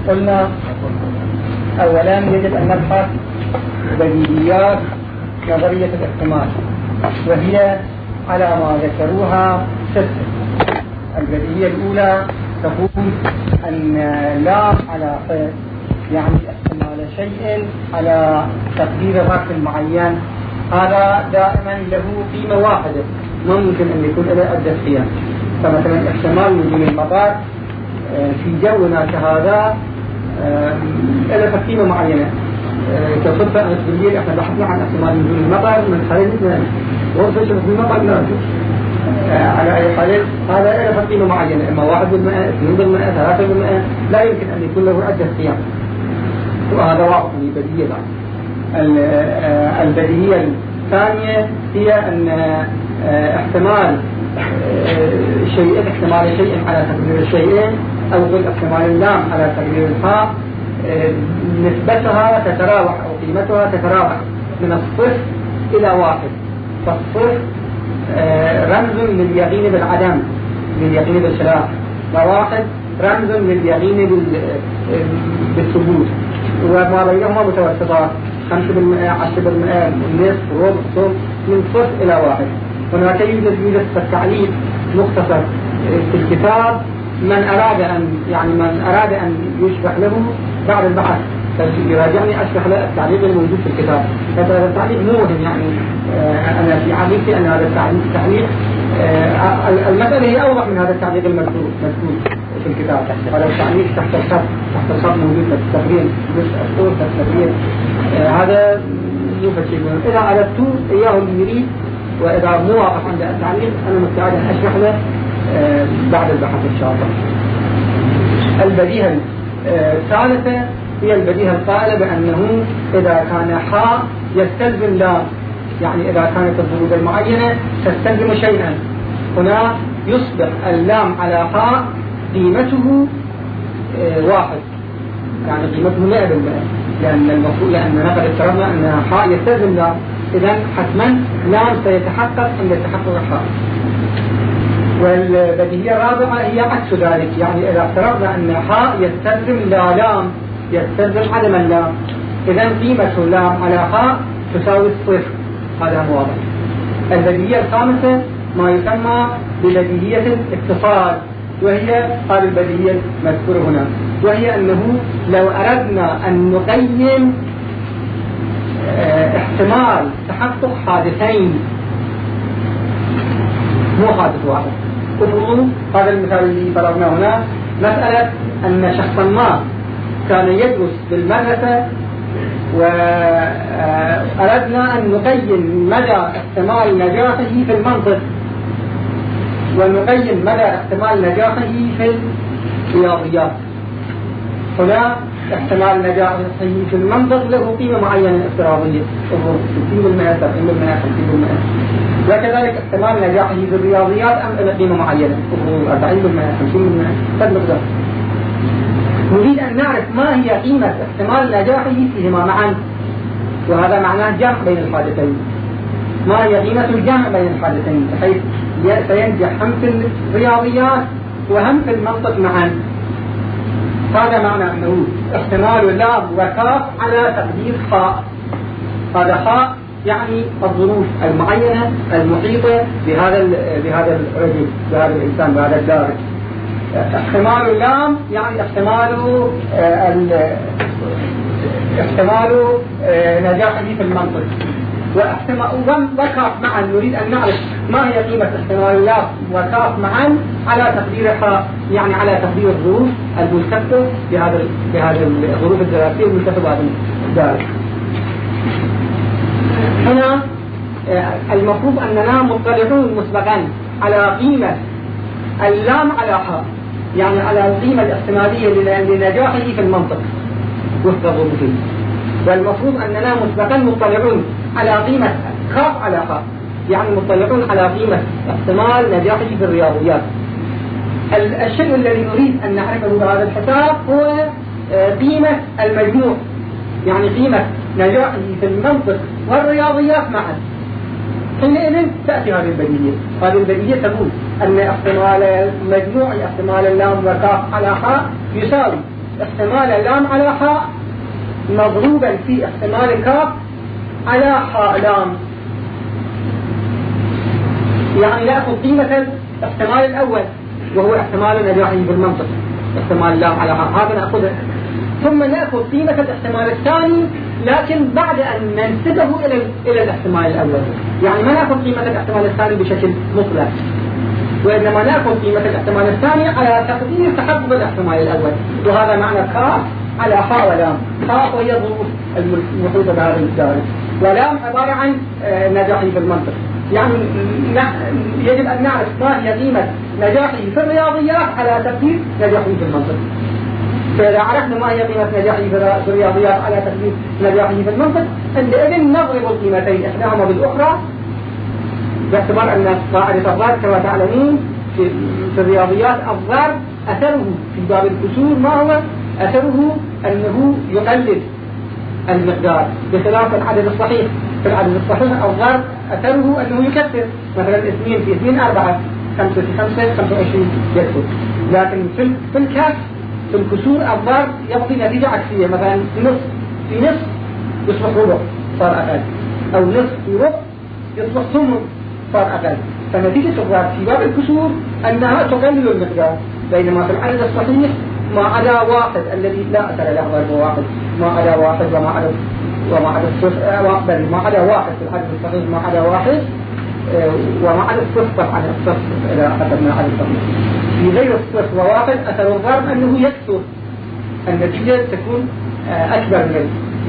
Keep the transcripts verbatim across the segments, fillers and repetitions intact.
قلنا أولا يجب أن نبحث بديهيات نظرية الاحتمال، وهي على ما ذكروها ستة. البديهية الأولى تقول أن لام على ف يعني احتمال شيء على تقدير ظرف معين، هذا دائما له قيمة واحدة، ما ممكن أن يكون له عدة قيم. فمثلا احتمال نزول المطر في جونا كهذا له قيمة معينة. كصدفة أمس بالليل احنا بحثنا عن احتمال نزول المطر من خلال غرفة شبه المطر نازل. على أي حال هذا له قيمة معينة، إما واحد بالمئة، اثنين بالمئة، ثلاثة بالمئة، لا يمكن أن يكون له عدة قيم، وهذا واضح من البديهية. البديهية الثانية هي أن احتمال شيء احتمال شيء على تقدير الشيئين، أو قل احتمال اللام على تقدير الحاء، نسبتها تتراوح أو قيمتها تتراوح من الصفر إلى واحد. فالصفر رمز لليقين بالعدم، لليقين بالخلاف، وواحد رمز لليقين بالثبوت، وما بينهما متوسطات خمسة بالمئة، عشرة بالمئة، نصف، ربع، ثلث، من صفر إلى واحد. هناك يوجد يوجد التعليق مختصر في الكتاب، من أراد أن يعني من أراد أن يشرح له بعد البحث يراجعني أشرح له التعليق الموجود في الكتاب. هذا التعليق مو مهم، يعني أنا في عقيدتي أن هذا التعليق المسألة هي أوضح من هذا التعليق المذكور في الكتاب. هذا التعليق تحت الخط تحت الخط موجود في التقرير، جزء الصور في التقرير. هذا يفسر. إذا أردت إياه اللي يريد، وإذا مو واقف عند التعليق أنا مستعد أن أشرح له بعد البحث إن شاء الله. البديهة الثالثة هي البديهة القائلة بأنه إذا كان حاء يستلزم لام، يعني إذا كانت الظروف المعينة تستلزم شيئا، هنا يصبح اللام على حاء قيمته واحد، يعني قيمته مئة بالمئة، لأن المفروض لأن نقد افترضنا أن حاء يستلزم لام، إذن حتما لام سيتحقق عند تحقق حاء. والبديهية الرابعة هي عكس ذلك، يعني إذا افترضنا أن حاء يستلزم لا لام، يستلزم عدم اللام، إذن قيمة لام على حاء تساوي الصفر. هذا واضح. البديهية الخامسة ما يسمى ببديهية الاتصال، وهي هذه البديهية المذكورة هنا، وهي أنه لو أردنا أن نقيم احتمال تحقق حادثين، مو حادث واحد. افرضوا هذا المثال اللي فرضناه هنا، مسألة أن شخصا ما كان يدرس بالمدرسة وأردنا أن نقيم مدى احتمال نجاحه في المنطق، ونقيم مدى احتمال نجاحه في الرياضيات. هنا احتمال نجاحه في المنطق له قيمة معينة افتراضية، ستين بالمئة، سبعين بالمئة، خمسين بالمئة. وكذلك احتمال نجاحه في الرياضيات أم قيمة معينة، أربعين بالمئة، خمسين بالمئة، قد مقدار. نريد أن نعرف ما هي قيمة احتمال نجاحه فيهما معا، وهذا معناه جمع بين الحادثين. ما هي قيمة الجمع بين الحادثين بحيث سينجح هم في الرياضيات وهم في المنطق معا. هذا معنى أنه احتمال لام وكاف على تقدير حاء. هذا حاء يعني الظروف المعينة المحيطة بهذا بهذا الرجل، بهذا الإنسان، بهذا الدارج. احتمال اللام يعني احتمال احتمال نجاحه في المنطق، واحتمال وكاف معا. نريد أن نعرف ما هي قيمة احتمال اللام وكاف معا على تقدير حاء، يعني على تقدير الظروف الملتفة بهذا بهذا الظروف الدراسية الملتفة بهذا الدارج. هنا المفروض أننا مطلعون مسبقا على قيمة اللام على حاء، يعني على القيمة الاحتمالية لنجاحه في المنطق وفق ظروفه. والمفروض أننا مسبقا مطلعون على قيمة كاف على حاء، يعني مطلعون على قيمة احتمال نجاحه في الرياضيات. الشيء الذي نريد أن نعرفه بهذا الحساب هو قيمة المجموع، يعني قيمة نجاحه في المنطق والرياضيات معا. حينئذ تأتي هذه البديهية. هذه البديهية تقول أن احتمال مجموع احتمال اللام وكاف على حاء يساوي احتمال لام على حاء مضروبا في احتمال كاف على حاء لام. يعني نأخذ قيمة الاحتمال الأول وهو احتمال نجاحه في المنطق، احتمال لام على حاء، هذا نأخذه. ثم نأخذ قيمة الاحتمال الثاني لكن بعد أن ننسبه إلى إلى الاحتمال الأول. يعني ما نأخذ قيمة الاحتمال الثاني بشكل مطلق، وإنما نأخذ قيمة الاحتمال الثاني على تقدير تحقق الاحتمال الأول. وهذا معنى كاف على حاء ولام. كاف وهي الظروف المحيطة بهذا الدائرة، ولام عبارة عن نجاحه في المنطق. يعني يجب أن نعرف ما هي قيمة نجاحه في الرياضيات على تقدير نجاحه في المنطق. فإذا عرفنا ما هي قيمة نجاحه في الرياضيات على تقدير نجاحه في المنطق، عندئذ نضرب القيمتين إحداهما بالأخرى، باعتبار أن قاعدة الضرب كما تعلمين في الرياضيات الضرب أثره في باب الكسور ما هو؟ أثره أنه يقلل المقدار، بخلاف العدد الصحيح. في العدد الصحيح الضرب أثره أنه يكثر، مثلا اثنين في اثنين أربعة، خمسة في خمسة خمسة وعشرين يكثر. لكن في في الكسر في الكسور الضرب يعطي نتيجة عكسية، مثلا نصف في نصف يصبح ربع صار أقل، أو نصف في ربع يصبح ثمن صار أقل. فنتيجة الضرب في باب الكسور أنها تقلل المقدار، بينما في العدد الصحيح ما عدا واحد الذي لا أثر له ضرب واحد، ما عدا واحد وما عدا وما عدا الصفر، بل ما عدا واحد في العدد الصحيح، ما عدا واحد وما عدا الصفر. طبعا الصفر إذا أخذنا العدد الصحيح في غير الصفر وواحد أثر الضرب أنه يكثر، النتيجة تكون أكبر من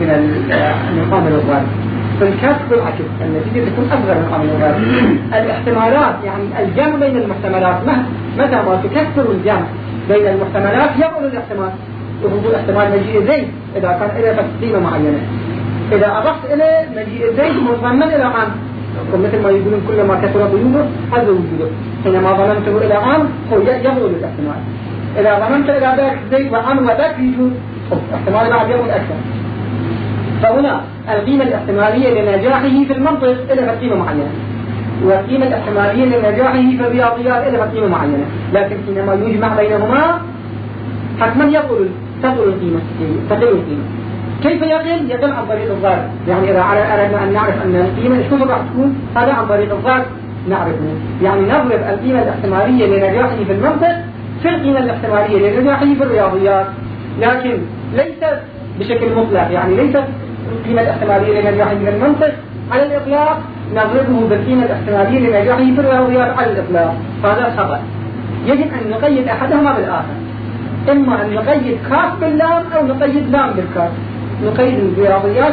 من قامل الضرب. في الكسر بالعكس النتيجة تكون أصغر من قامل الضرب. الاحتمالات يعني الجمع بين المحتملات، متى ما تكثر الجمع بين المحتملات يبعد الاحتمال. وهو احتمال مجيء زيد إذا كان إلى قيمة معينة، إذا أضفت إلى مجيء زيد مضمن إلى عام، مثل ما يقولون كلما كثر ضيوفه هذا وجوده، حينما ضمنته إلى عام هو يبعد الاحتمال. إذا ضمنت إلى ذاك زيد وعام وذاك يجوز احتمال بعد يبعد أكثر. فهنا القيمة الاحتمالية لنجاحه في المنطق إلى قيمة معينة، والقيمة الاحتمالية لنجاحه في الرياضيات إلى قيمة معينة، لكن حينما يجمع بينهما حتما يقل تقل القيمة تقل القيمة. كيف يقل؟ يقل عن طريق الضرب. يعني إذا أردنا أن نعرف أن القيمة شو راح تكون، هذا عن طريق الضرب نعرفه. يعني نضرب القيمة الاحتمالية لنجاحه في المنطق في القيمة الاحتمالية لنجاحه في الرياضيات، لكن ليس بشكل مطلق. يعني ليس القيمة الاحتمالية لنجاحه في المنطق على الإطلاق نضربه بالقيمة الاحتمالية لنجاحه في الرياضيات على الإطلاق، هذا خطأ. يجب أن نقيد أحدهما بالآخر، إما أن نقيد كاف باللام أو نقيد لام بالكاف. نقيد الرياضيات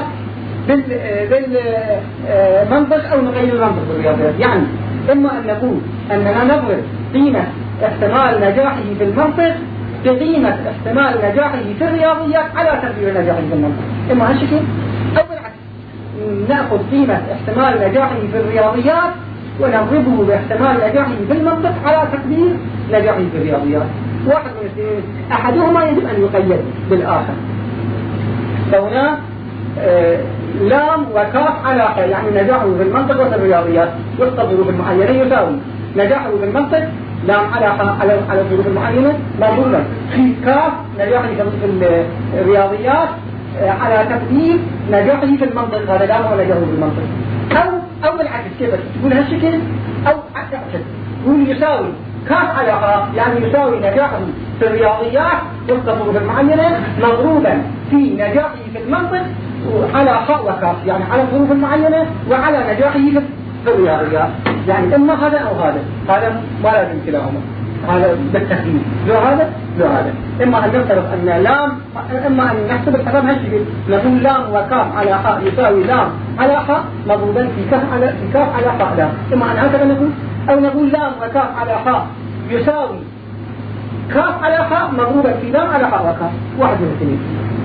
بالمنطق أو نقيد المنطق بالرياضيات. يعني إما أن نقول أننا نضرب قيمة احتمال نجاحه في المنطق بقيمة احتمال نجاحه في الرياضيات على تقدير نجاحه في المنطق، إما هالشكل أو بالعكس نأخذ قيمة احتمال نجاحه في الرياضيات ونضربه باحتمال نجاحه في المنطق على تقدير نجاحه في الرياضيات. واحد من الاثنين، أحدهما يجب أن يقيد بالآخر. فهنا آه لام وكاف على يعني نجاحه في المنطق وفي الرياضيات وفق الظروف المعينة يساوي نجاحه في المنطق لام على على على الظروف المعينة مضروبا في كاف نجاحه في الرياضيات آه على تقدير نجاحه في المنطق، هذا لام ونجاحه في المنطق. أو أو بالعكس كيف تقول هالشكل، أو عكس تقول يساوي كاف على حاء يعني يساوي نجاحه في الرياضيات وفق الظروف المعينة مضروبا في نجاحه في المنطق على حاء وكاف، يعني على الظروف المعينة وعلى نجاحه في الرياضيات. يعني إما هذا أو هذا، هذا ما لازم كلاهما، هذا بالتحديد لو هذا لو هذا. إما أن نفترض أن لام، إما أن نحسب الحساب هالشكل، نقول لام وكاف على حاء يساوي لام على حاء مضروبا في كاف على في كاف على حاء لام، إما أن هكذا نقول، أو نقول لام وكاف على حاء يساوي كاف على حاء مضروبا في لام على حاء وكاف، واحد من الاثنين.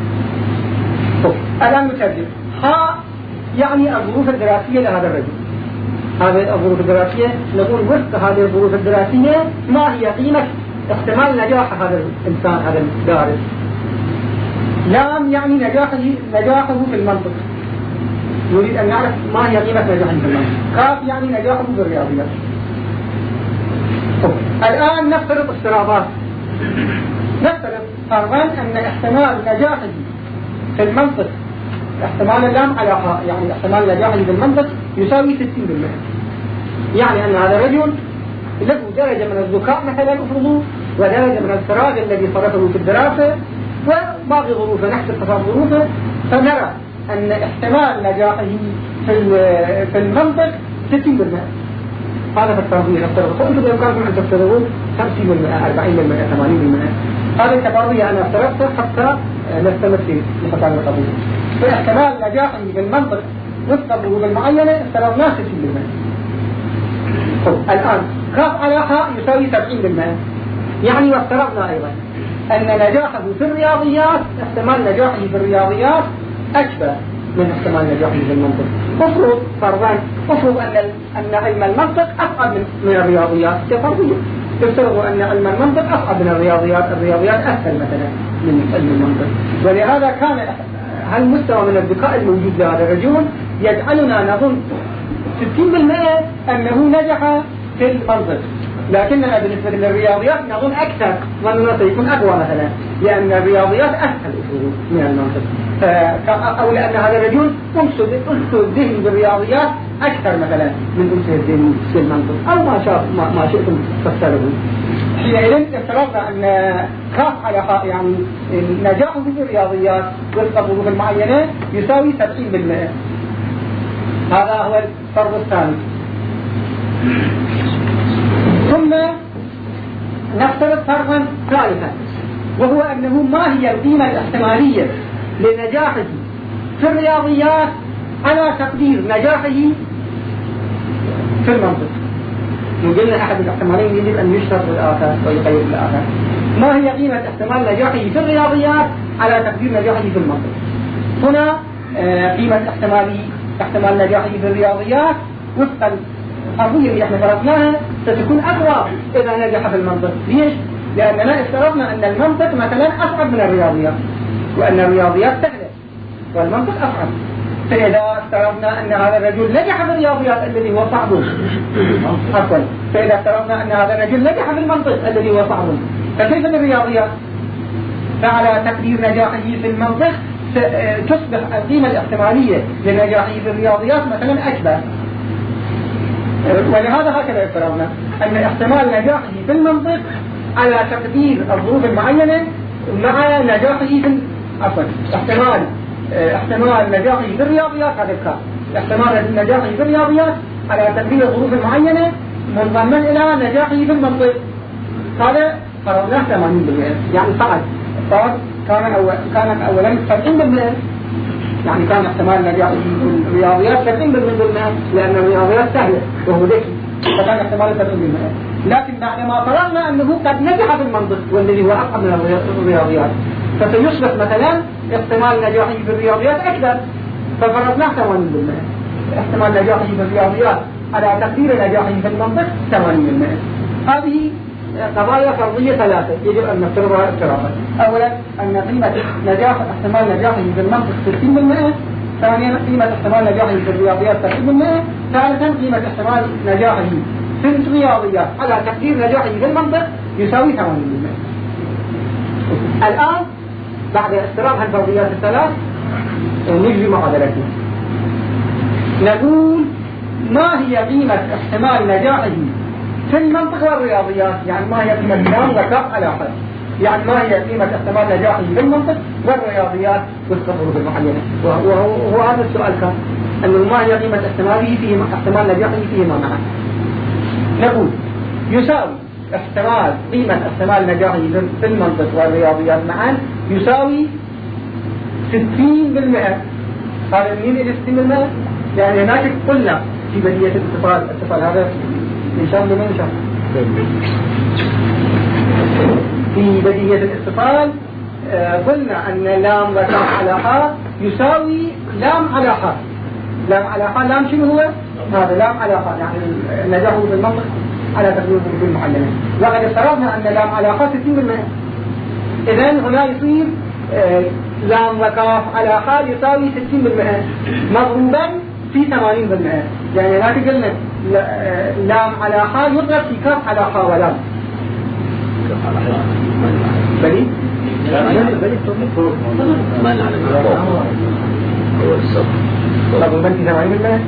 الآن نترجم. حاء يعني الظروف الدراسية لهذا الرجل، هذه الظروف الدراسية نقول وفق هذه الظروف الدراسية ما هي قيمة احتمال نجاح هذا الإنسان هذا الدارس. لام يعني نجاحه نجاحه في المنطق، نريد أن نعرف ما هي قيمة نجاحه في المنطق. كاف يعني نجاحه في الرياضيات. الآن نفترض افتراضات نفترض فرضا أن احتمال نجاحه في المنطق، احتمال اللام على حاء، يعني احتمال نجاحه في المنطق يساوي ستين بالمئة. يعني أن هذا الرجل له درجة من الذكاء مثلا أفرضه، ودرجة من الفراغ الذي صرفه في الدراسة، وباقي ظروفه نحسب تصرف ظروفه، فنرى أن احتمال نجاحه في في المنطق ستين بالمئة. هذا في التفاضيل نفترض، فأنتم بإمكانكم أن تفترضوا خمسين بالمئة، أربعين بالمئة، ثمانين بالمئة. هذه التفاضيل أنا افترضتها حتى نستمر في حساب القضية. فاحتمال نجاحه في المنطق وفق الظروف المعينة افترضناه ستين بالمئة. الآن كاف على حاء يساوي سبعين بالمئة. يعني وافترضنا أيضا أن نجاحه في الرياضيات، احتمال نجاحه في الرياضيات أكبر من احتمال نجاحه في المنطق. افرض فرضا، افرض أن أن علم المنطق أصعب من, من الرياضيات كفرضية. تفترضوا أن علم المنطق أصعب من الرياضيات، الرياضيات أسهل مثلا من علم المنطق. ولهذا كان هالمستوى من الذكاء الموجود لهذا الرجل يجعلنا نظن ستين بالمئة أنه نجح في المنطق، لكننا بالنسبة للرياضيات نظن أكثر، ظننا سيكون أقوى مثلا، لأن الرياضيات أسهل من المنطق، أو لأن هذا الرجل أنسد الذهن بالرياضيات أكثر مثلا من أنسد الذهن بالمنطق، أو ما شاء ما, ما شئتم تفسره. حينئذ افترضنا أن كاف على حاء يعني نجاحه في الرياضيات وفق الظروف المعينة يساوي سبعين بالمئة. هذا هو الفرض الثاني. ثم نفترض فرضا ثالثا، وهو أنه ما هي القيمة الاحتمالية لنجاحه في الرياضيات على تقدير نجاحه في المنطق. قلنا أحد الاحتمالين يجب أن يشترط بالآخر ويقيد بالآخر. ما هي قيمة احتمال نجاحه في الرياضيات على تقدير نجاحه في المنطق؟ هنا قيمة احتمالي احتمال نجاحه في الرياضيات وفق القضية اللي احنا فرضناها ستكون أقوى إذا نجح في المنطق. ليش؟ لأننا افترضنا أن المنطق مثلا أصعب من الرياضيات، وأن الرياضيات سهلة والمنطق أصعب. فإذا افترضنا أن هذا الرجل نجح في الرياضيات الذي هو صعب عفوا فإذا افترضنا أن هذا الرجل نجح في المنطق الذي هو صعب، فكيف بالرياضيات؟ فعلى تقدير نجاحه في المنطق تصبح القيمة الاحتمالية لنجاحه في الرياضيات مثلا أكبر. ولهذا هكذا افترضنا أن احتمال نجاحه في المنطق على تقدير الظروف المعينة مع نجاحه في عفوا احتمال احتمال نجاحه في الرياضيات هذا الكام، احتمال نجاحه في الرياضيات على تقدير الظروف المعينة منضمن إلى نجاحه في المنطق. هذا فرضناه ثمانين بالمئة، يعني صعد صار كان أول كان أولا سبعين بالمئة، يعني كان احتمال نجاحه في الرياضيات سبعين بالمئة لأن الرياضيات سهلة وهو ذكي، فكان احتمال سبعين بالمئة. لكن بعدما فرضنا أنه قد نجح في المنطق والذي هو أصعب من الرياضيات، فسيصبح مثلا احتمال نجاحه في الرياضيات أكثر، ففرضناه ثمانين بالمئة. احتمال نجاحه في الرياضيات على تقدير نجاحه في المنطق ثمانين بالمئة. هذه قضايا فرضية ثلاثة يجب أن نفترضها افتراضا. أولا أن قيمة نجاح احتمال نجاحه في المنطق ستين بالمئة، ثانيا قيمة احتمال نجاحه في الرياضيات سبعين بالمئة، ثالثا قيمة احتمال نجاحه في الرياضيات على تقدير نجاحه في المنطق يساوي ثمانين بالمئة. الآن بعد افتراض هالفرضيات الثلاث نجري معادلتنا، نقول ما هي قيمة احتمال نجاحه في المنطق والرياضيات، يعني ما هي قيمة لام وكاف على حد، يعني ما هي قيمة احتمال نجاحه في المنطق والرياضيات وفق الظروف المعينة. وهو هذا السؤال كان أنه ما هي قيمة احتماله في احتمال نجاحه فيهما معا. نقول يساوي احتمال قيمة احتمال نجاحه في المنطق والرياضيات معا يساوي ستين بالمئة. هذا منين إلى ستين بالمئة؟ يعني هناك قلنا في بديهية الاتصال الاتصال هذا إن شاء الله من شاء في بديهية الاتصال قلنا أن لام وكاف على حاء يساوي لام على حاء. لام على حاء لام شنو هو؟ هذا لام على حاء يعني نجاحه بالمنطق على تقدير الظروف المعينة. وقد افترضنا أن لام على حاء ستين بالمئة. إذن هنا يصير لام وكاف على حاء يساوي ستين بالمئة مضروبا في ثمانين بالمئة. يعني هناك قلنا لام على حاء يضرب في كاف على حاء ولام، بلي ما على الفوق هو الصف مضروبا في ثمانين بالمئة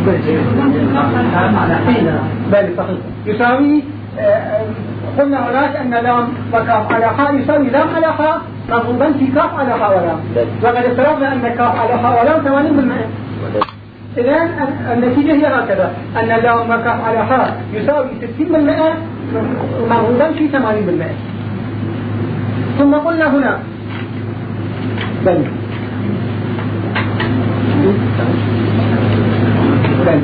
بل صحيح يساوي. قلنا هناك أن لام وكاف على حاء يساوي لام على حاء مضروبا في كاف على حاء ولام، وقد افترضنا أن كاف على حاء ولام ثمانين بالمئة. إذن النتيجة هي هكذا، أن لام وكاف على حاء يساوي ستين بالمئة مضروبا في ثمانين بالمئة. ثم قلنا هنا بل بل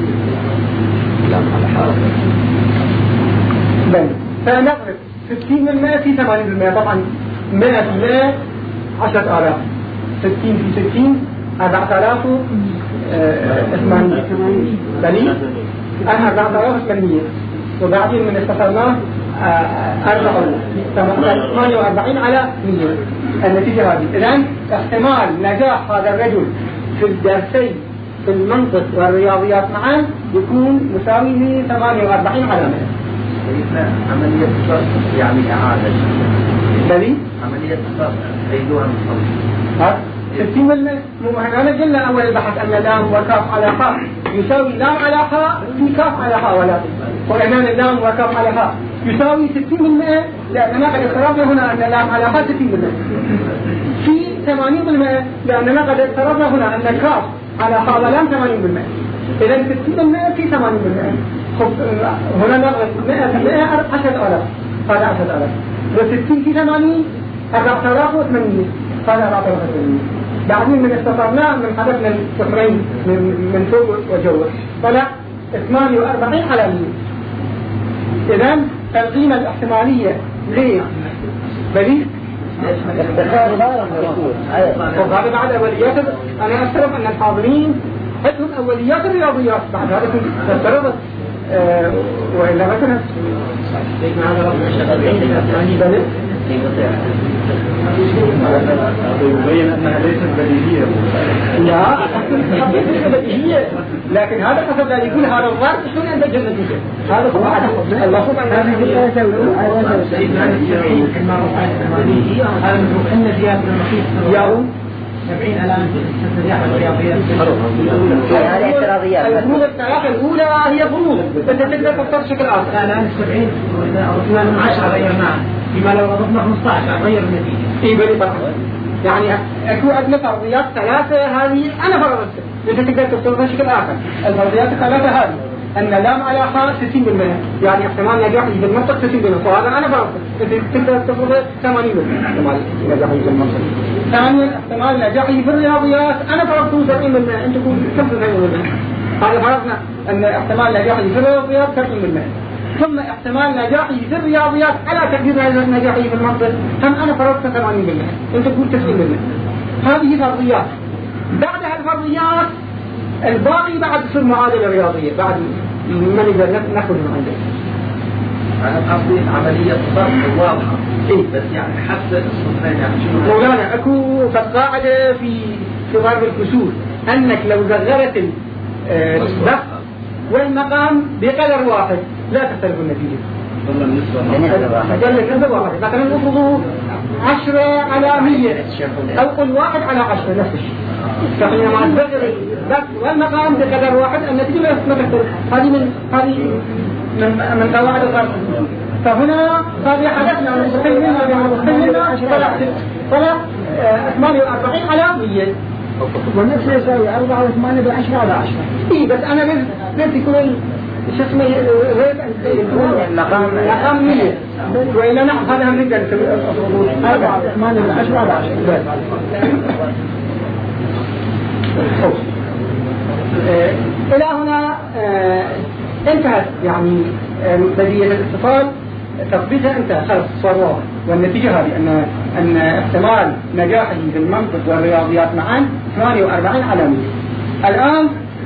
بل فنضرب ستين بالمئة في ثمانين بالمئة. طبعا مئة بالمئة عشرة آلاف، ستين في ستين أربعة آلاف ثمانية بلي أربعة آلاف ثمانية، وبعدين من استخدمناه ثمانية وأربعين على مية. النتيجة هذه. إذن احتمال نجاح هذا الرجل في الدرسين في المنطق والرياضيات معا يكون مساوي ل ثمانية وأربعين على مئة. عملية صرف يعني إعادة بلي عملية صرف أيضا ها ستين بالمئة. أنا قلنا أول البحث أن لام وكاف على حاء يساوي لام على حاء في كاف على حاء ولا، وأن لام وكاف على حاء يساوي ستين بالمئة، لأننا قد افترضنا هنا أن لام على حاء ستين بالمئة في ثمانين بالمئة، لأننا قد افترضنا هنا أن كاف على حاء ولام ثمانين بالمئة. إذن ستين بالمئة في ثمانين بالمئة. هنا نضرب مئة بالمئة عشرة آلاف، هذا عشرة آلاف، وستين في ثمانين أربعة آلاف وثمانية، هذا أربعة آلاف وثمانية. بعدين من استطرناه من حدثنا السحرين من, من فوق وجوه طلع ثمانية وأربعين على مية. إذن القيمة الاحتمالية ليه بلي وهذا بعد أوليات. أنا أفترض أن الحاضرين عندهم أوليات الرياضيات، بعد هذا كنت أفترض أه وإلا مثلا يبين أنها ليست بديهية. لا حقيقة بديهية، لكن هذا قصد لا يكون هذا الظرف شلون عند النتيجة. هذا هو المفروض أن هذه أن زيادة المخيط يوم سبعين ألاف الرياضيات. هذه اعتراضيات. الفروض الثلاثة الأولى هي فروض أنت تقدر تختار بشكل آخر. الآن سبعين أو عشرة غيرناها، بما لو رضفنا خمسة عشر غير النتيجة. إيه بلي طبعا. يعني أكو عندنا فرضيات ثلاثة هذه أنا فرضتها، أنت تقدر تختار بشكل آخر. الفرضيات الثلاثة هذه أن لام على حاء ستين بالمئة، يعني احتمال نجاحه في المنطق ستين بالمئة، وهذا أنا فرضته. أنت تقدر تفرض ثمانين بالمئة احتمال نجاحه في المنطق. ثانيا احتمال نجاحه في الرياضيات أنا فرضته سبعين بالمئة، أنت تقول كم سبعين بالمئة. هذا فرضنا أن احتمال نجاحه في الرياضيات سبعين بالمئة. ثم احتمال نجاحه في الرياضيات على تقدير نجاحه في المنطق هم أنا فرضت ثمانين بالمئة، أنت تقول تسعين بالمئة. هذه فرضيات. بعدها الفرضيات الباقي بعد تصير معادلة رياضية، بعد ما نقدر ناخذ من عندك. أنا قصدي عملية صرف واضحة. إيه بس يعني حتى الصفرين يعني شو؟ مولانا أكو قاعدة في في ضرب الكسور أنك لو زغرت الضغط والمقام بقدر واحد لا تختلف النتيجة. ضمن النسبة واحد. قال لك نسبة واحد، مثلا نفرضوا عشرة على مية أو قل واحد على عشرة نفس الشيء. فحينما تزغر الضغط والمقام بقدر واحد النتيجة لا تختلف. هذه من هذه من من قواعد الضرب. فهنا هذه حدثنا ونستخدم منها بمستخدمنا طلع طلع ثمانية وأربعين على مية، والنفس يساوي أربعة وثمانية بعشرة على عشرة. إيه بس أنا لازم لازم يكون شو اسمه مقام مية، وإلا نعم هذا هم نقدر أربعة وثمانية بعشرة على عشرة. إلى هنا انتهت يعني بديهية الاتصال، تثبيتها انتهى خلاص صار واضح. والنتيجة هذه أن أن احتمال نجاحه في المنطق والرياضيات معا ثمانية وأربعين على مية. الآن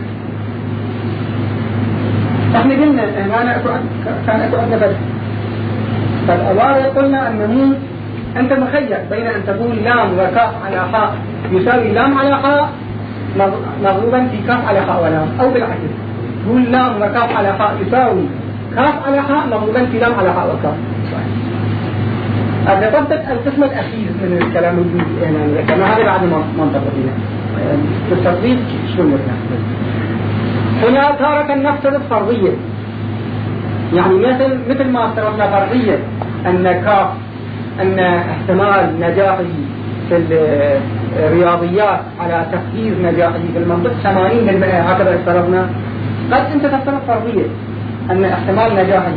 احنا قلنا هنا كان اكو عندنا بدء، فالأوائل قلنا أنه أنت مخير بين أن تقول لام وكاف على حاء يساوي لام على حاء مضروبا في كاف على حاء ولام، أو بالعكس قول لام وكاف على حاء يساوي كاف على حاء مضروبا في لام على حاء وكاف. أنا طبق القسم الأخير من الكلام اللي يعني ذكرنا هذا بعد ما منطقة فينا في التطبيق شو مثلا هنا تارة نفترض فرضية يعني مثل مثل ما افترضنا فرضية أن كاف أن احتمال نجاحه في الرياضيات على تقدير نجاحه في المنطق ثمانين بالمئة هكذا افترضنا. قد أنت تفترض فرضية أن احتمال نجاحه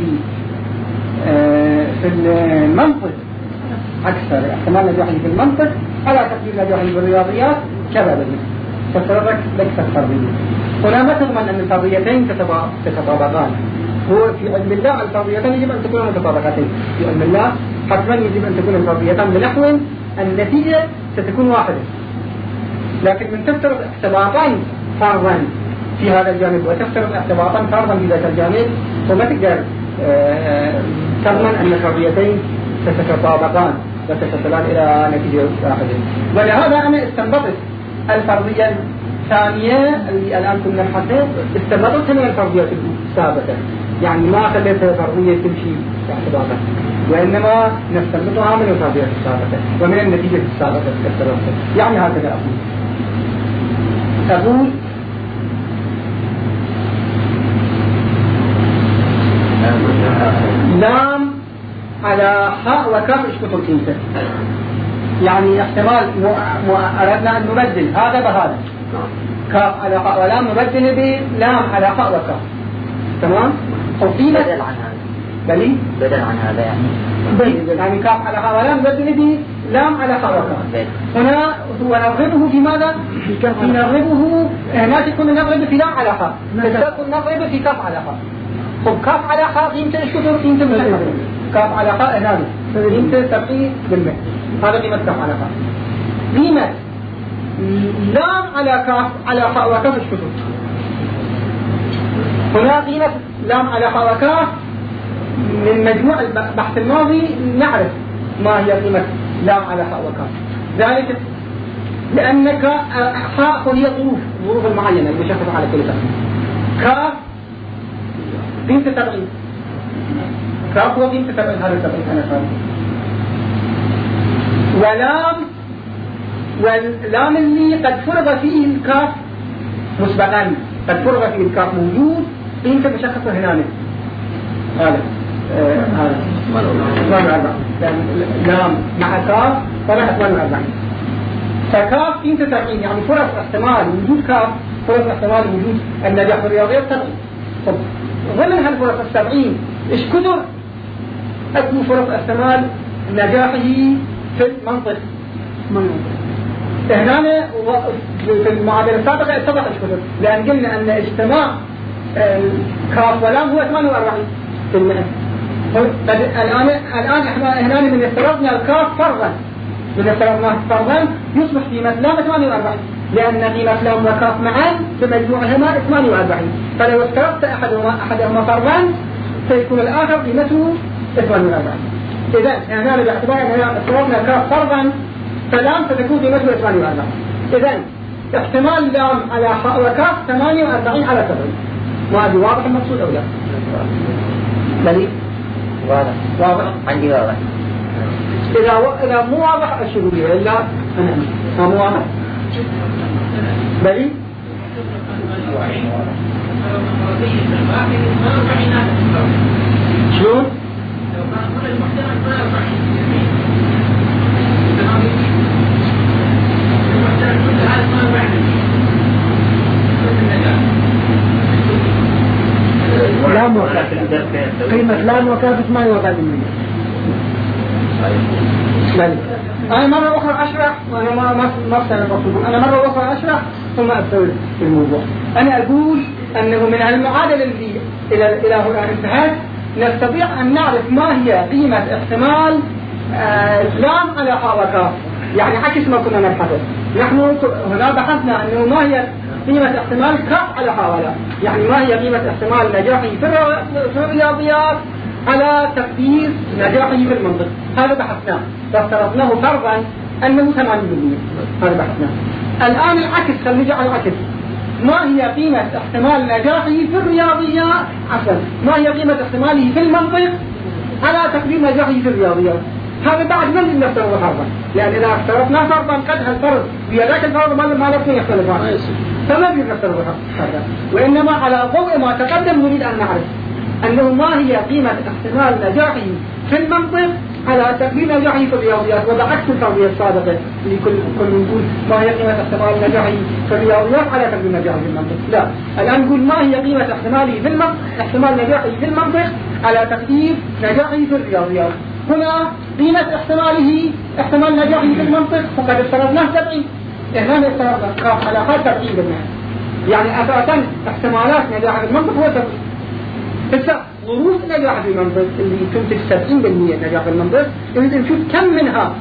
في المنطق أكثر احتمال نجاحه في المنطق على تقدير نجاحه في الرياضيات كذا بدي تفترض لك فرضية. هنا ما تضمن أن الفرضيتين تتطابقان. هو في علم الله الفرضيتان يجب أن تكون متطابقتين. في علم الله حتما يجب أن تكون الفرضيتان بنحو النتيجة ستكون واحدة. لكن من تفترض احتماطا فرضا في هذا الجانب وتفترض احتماطا فرضا في ذات الجانب وما تقدر تضمن أن الفرضيتين ستتطابقان وستصلان إلى نتيجة واحدة. ولهذا أنا استنبطت الفرضية الثانية اللي الآن كنا نحدد استنبطت من الفرضية الثابتة يعني ما خليت فرضية تمشي باعتبارها وإنما نستنبطها من الفرضية الثابتة ومن النتيجة الثابتة يعني هكذا أقول أقول لام على حاء وكاف ايش كتب انت يعني احتمال مو... اردنا ان نبدل هذا بهذا كاف على حاء ولام نبدل بلام على حاء وكاف تمام بدل عن هذا بلي بدل عن هذا يعني بدل يعني كاف على حاء ولام نبدل بلام على حاء وكاف هنا ونرغبه في ماذا نرغبه هنا تكون نرغب في لام على حاء تكون نرغب في كاف على حاء خب كاف على حاء قيمته ايش كتب قيمته مش كاف على حاء هنا قيمته تبقي بالمئة هذا قيمة كاف على حاء. قيمة لام على كاف على حاء وكاف ايش كتب هنا قيمة لام على حاء وكاف من مجموع البحث الماضي نعرف ما هي قيمة لام على حاء وكاف ذلك لأنك حاء هي ظروف ظروف المعينة المشخصة على كل تقسيم كاف قيمة تبعين كاف هو قيمة تبعين هذا التبعين أنا فاهم ولام واللام اللي قد فرض فيه الكاف مسبقا قد فرض فيه الكاف موجود قيمة مشخصة هنا هذا هذا ثمان وأربعين لام مع كاف طلع ثمان وأربعين فكاف قيمة تبعين يعني فرص احتمال وجود كاف فرص احتمال وجود النجاح في الرياضيات تبعين طب ضمن هالفرص السبعين ايش كثر اكو فرص احتمال نجاحه في المنطق هنا في المعادلة السابقة اتفق ايش كثر لان قلنا ان اجتماع كاف ولام هو ثمانية وأربعين في المئة الان الان احنا هنا من افترضنا الكاف فرضا من افترضنا فرضا يصبح قيمة لام ثمانية وأربعين لأن قيمة لام وكاف معا بمجموعهما ثمانية وأربعين فلو افترضت أحدهما أحدهما فرضا سيكون الآخر قيمته ثمانية وأربعين. إذا هنا باعتبار أننا افترضنا كاف فرضا فلام ستكون قيمته ثمانية وأربعين. إذا احتمال لام على حاء وكاف ثمانية وأربعين على سبعين. وهذا واضح المقصود أو لا؟ بلي واضح واضح عندي واضح. إذا و... إذا مو واضح أشهد لي إلا أنا ما مو واضح بلي شلون؟ لام وكاف قيمة لام وكاف ثمانية وأربعين أنا مرة أخرى أشرح وأنا ما ما ما أستطيع أنا مرة أخرى أشرح ثم أستوعب في الموضوع. أنا أقول أنه من المعادلة اللي إلى إلى هنا انتهت نستطيع أن نعرف ما هي قيمة احتمال لام على حاء وكاف يعني عكس ما كنا نبحثه. نحن هنا بحثنا أنه ما هي قيمة احتمال كاف على حاء ولا يعني ما هي قيمة احتمال نجاحي في الرياضيات على تقدير نجاحه في المنطق. هذا بحثناه وافترضناه فرضا أنه ثمانين بالمئة هذا بحثناه. الآن العكس خلينا على العكس ما هي قيمة احتمال نجاحه في الرياضيات عفوا ما هي قيمة احتماله في المنطق على تقدير نجاحه في الرياضيات هذا بعد من نفترض فرضا، لأن إذا افترضنا فرضا قد هالفرض ويا ذاك الفرض ما ما لكن يختلفان، فما بنفترض فرضا. وإنما على ضوء ما تقدم نريد أن نعرف أنه ما هي قيمة احتمال نجاحه في المنطق على تقدير نجاحه في الرياضيات، وبعكس الفرضية السابقة اللي كل كل نقول ما هي قيمة احتمال نجاحه في الرياضيات على تقدير نجاحه في المنطق. لا، الآن نقول ما هي قيمة احتماله في المنطق، احتمال نجاحه في المنطق على تقدير نجاحه في الرياضيات. هنا قيمة احتماله احتمال نجاحه في المنطق فقد افترضناه سبعين، هنا افترضنا كاف على خ سبعين بالمئة، يعني أساسا احتمالات نجاح في المنطق هو سبعين. هسه ظروف نجاح في المنطق اللي تنتج سبعين بالمئة نجاح في المنطق، نريد نشوف كم منها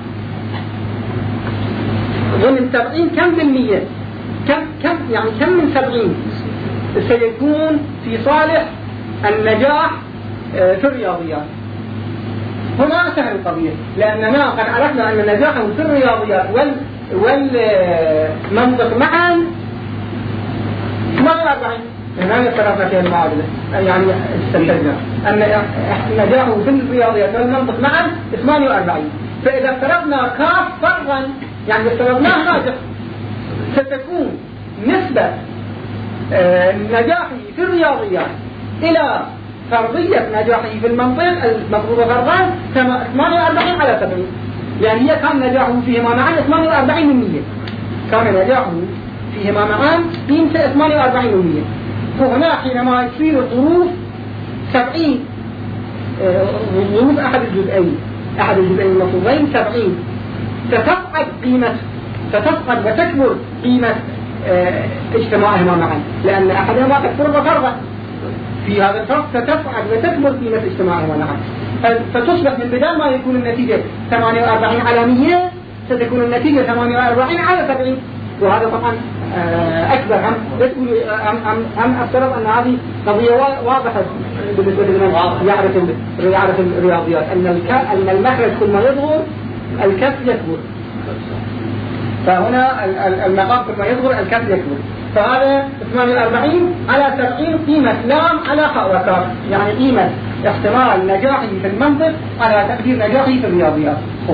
ضمن سبعين كم بالمئة، كم كم يعني كم من سبعين سيكون في صالح النجاح في الرياضيات. هنا سهل القضية، لأننا قد عرفنا أن نجاحه في الرياضيات وال والمنطق معا ثمانية وأربعين. هنا افترضنا في المعادلة، يعني استنتجنا أن نجاحه في الرياضيات والمنطق معا ثمانية وأربعين. فإذا افترضنا كاف فرضا يعني افترضناه ناجح، ستكون نسبة نجاحه في الرياضيات إلى فرضية نجاحه في المنطق المفروض فرضان ثمانية وأربعين على سبعين، يعني هي كان نجاحه فيهما معا ثمانية وأربعين بالمئة، كان نجاحه فيهما معا قيمته ثمانية وأربعين بالمئة. وهنا حينما يصير الظروف سبعين، ظروف أحد الجزئين أحد الجزئين المفروضين سبعين، ستفقد قيمة ستفقد وتكبر قيمة اه اجتماعهما معا، لأن أحدهما قد فرض فرضا في هذا الفرق، ستفقد وتكبر قيمة اجتماعهما معا، فتصبح من بدل ما يكون النتيجة ثمانية وأربعين على مئة ستكون النتيجة ثمانية وأربعين على سبعين. وهذا طبعا أكبر هم هم هم أفترض أن هذه قضية واضحة بالنسبة لمن يعرف يعرف الرياضيات، أن أن المخرج كل ما يصغر الكف يكبر، فهنا المقام كل ما يصغر الكف يكبر. فهذا ثمانية وأربعين على سبعين قيمة لام على خاء وكاف، يعني قيمة احتمال نجاحه في المنطق على تقدير نجاحه في الرياضيات.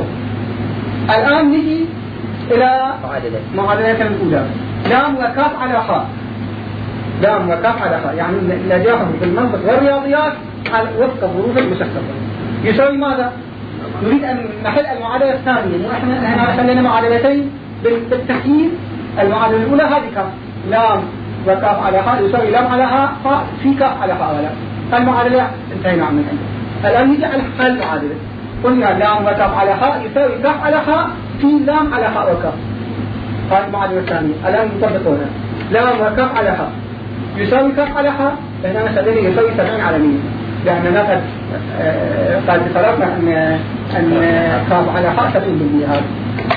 الآن نجي إلى معادلة الأولى، لام وكاف على خاء، لام وكاف على خاء يعني نجاحه في المنطق والرياضيات وفق الظروف المشخصة. يساوي ماذا؟ نريد أن نحل المعادلة الثانية، ونحن حلينا معادلتين بالتحليل. المعادلة الأولى هذه كاف لام وكاف على خاء يساوي لام على خاء في كاف على خاء ولا، المعادلة انتهينا من عندها. الآن نجي على حل المعادلة، قلنا لام وكاف على خاء يساوي كاف على خاء في لام على خاء وكاف، هذه المعادلة الثانية. الآن نطبقونها، لام وكاف على خاء يساوي كاف على خاء، فهنا نستدل يساوي سبعين على مئة، لأننا قد قد فرضنا أن أن كاف على خاء سبعين بالمئة. هذا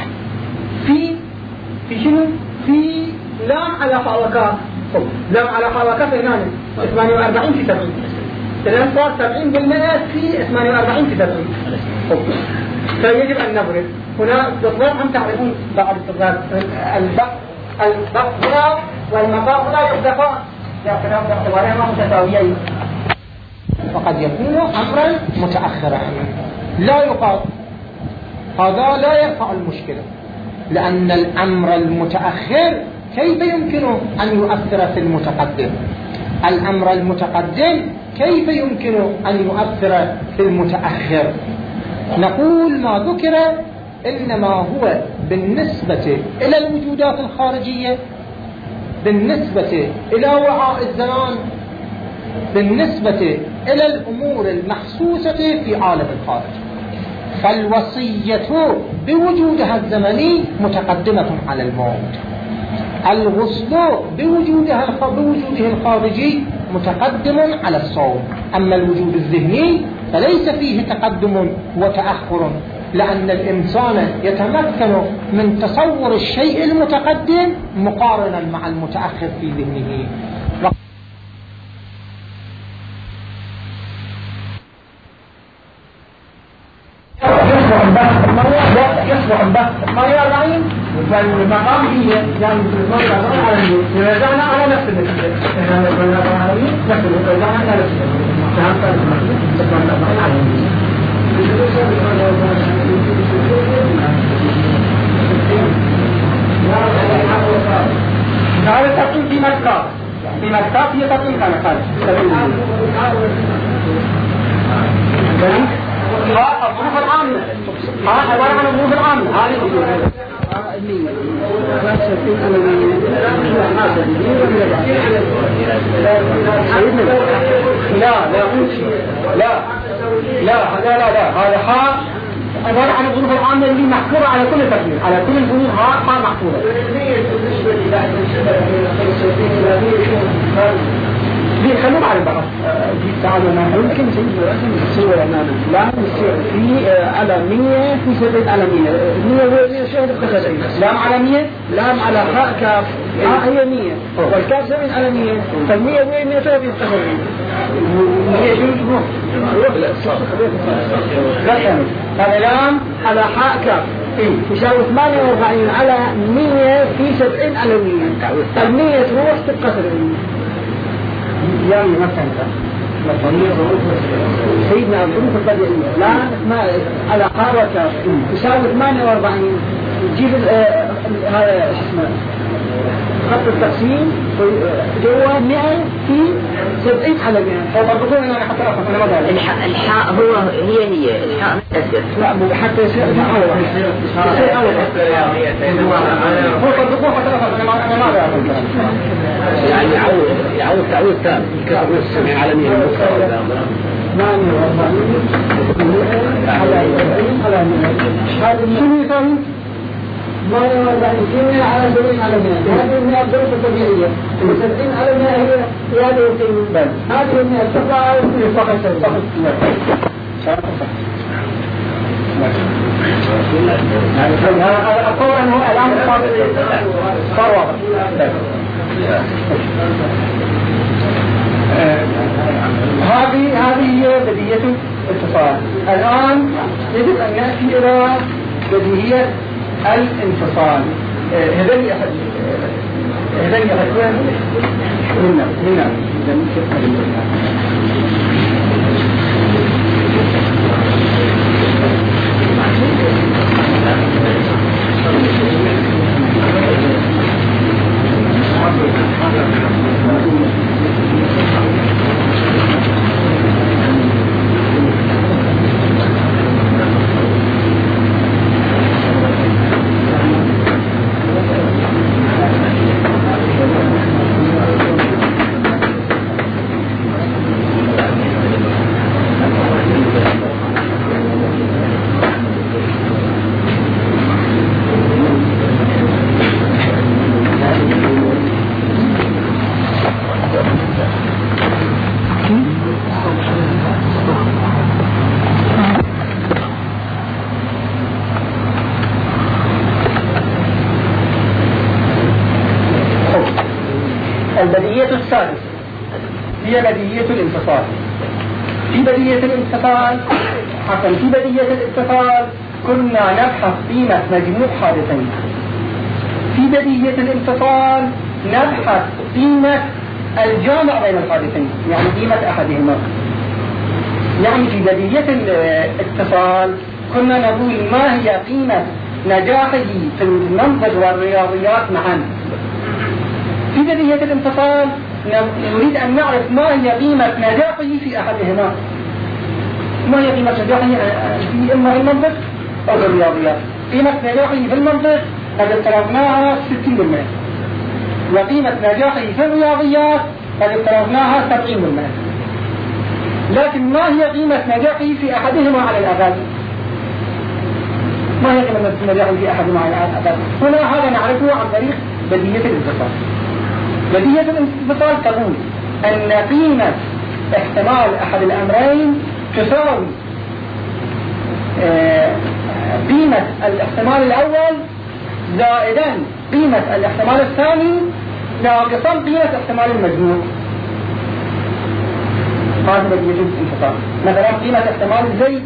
في في شنو؟ في لام على خاء وكاف، لام على خاء وكاف هنا ثمانية وأربعين في سبعين، إذا صار سبعين بالمئة في ثمانية وأربعين في سبعين. فيجب أن نبرز هنا استطراد. هم تعرفون بعض الاستطراد، الضغط هنا والمقام هنا يحدثان لكنهم باعتبارهما متساويين، وقد يكون أمرا متأخرا لا يقال، هذا لا يرفع المشكلة، لأن الأمر المتأخر كيف يمكن أن يؤثر في المتقدم؟ الأمر المتقدم كيف يمكن أن يؤثر في المتأخر؟ نقول ما ذكر إنما هو بالنسبة إلى الوجودات الخارجية، بالنسبة إلى وعاء الزمان، بالنسبة إلى الأمور المحسوسة في عالم الخارج. فالوصية بوجودها الزمني متقدمة على الموت، الغسل بوجودها بوجوده الخارجي متقدم على الصوم. أما الوجود الذهني فليس فيه تقدم وتأخر، لأن الإنسان يتمكن من تصور الشيء المتقدم مقارنا مع المتأخر في ذهنه. يصبح البحث ثمانية وأربعين والمقام هي يعني ثمانية وأربعين على المئة، رجعنا على نفس النتيجة، احنا ثمانية وأربعين على المئة نفس النتيجة، رجعنا على نفس النتيجة، ثمانية وأربعين على المئة. قيمة كاف هي تقييم كان خارج ها الظروف العامة ها عبارة عن الظروف العامة هذه لا لا لا لا لا لا لا هذا حاء عبارة عن الظروف العامة اللي محفورة على كل تقدير على كل الظروف ها حاء محفورة دي خلونا على البحث دي تعالوا ما يمكن نسوي أمامنا لا نسوي في علامية في سبب علامية مية ومية شهر التخزين لام علامية لام على خاء كاف ها هي مية والكاف سبب علامية فالمية ومية شهر التخزين مية شهر هذا لام على حاء كاف يساوي ثمانية وأربعين على مية في سبعين علامية المية تروح تبقى سبعين يعني مثلا سيدنا الظروف الطبيعية لا ما على قارة تساوي ثمانية وأربعين تجيب هذا اسمه خط التقسيم جوا مئة في سبعين على مئة فبرضو أنا حتى أفهم أنا ما داري الحاء هو هي هي الحاء متأثر لا مو حتى يصير أول يصير أول هو صدقوه حتى أفهم أنا ما داري يعني يعود يعود تعود ثاني كتاب السمع عالميا ثمانية وأربعين على على شنو يساوي؟ ثمانية وأربعين كيمياء على سبعين على مئة هذه من الظروف الطبيعية وسبعين على مئة هي هذه القيمة هذه من التقع فقط فقط أقول أنه الآن صار واضح هذه هذه هي بديهية الاتصال. الآن يجب أن نأتي إلى بديهية الانفصال. هذين أحد هذين أحد هنا هنا البديهية الثالثة هي بديهية الانفصال. في بديهية الانفصال حتى في بديهية الاتصال كنا نبحث قيمة مجموع حادثين. في بديهية الانفصال نبحث قيمة الجامع بين الحادثين يعني قيمة أحدهما. يعني في بديهية الاتصال كنا نقول ما هي قيمة نجاحه في المنطق والرياضيات معا. في بديهية الانفصال نريد أن نعرف ما هي قيمة نجاحه في أحدهما. ما هي قيمة نجاحه في إما المنطق أو في الرياضيات. قيمة نجاحه في المنطق قد افترضناها ستين بالمئة وقيمة نجاحه في الرياضيات قد افترضناها سبعين بالمئة. لكن ما هي قيمة نجاحه في أحدهما على الأقل؟ ما هي قيمة نجاحه في أحدهما على الأقل؟ هنا هذا نعرفه عن طريق بديهية الانفصال. بديهية الانفصال تقول أن قيمة احتمال أحد الأمرين تساوي قيمة الاحتمال الأول زائدا قيمة الاحتمال الثاني ناقصا قيمة احتمال المجموع. هذا بديهية الانفصال. مثلا قيمة احتمال زيد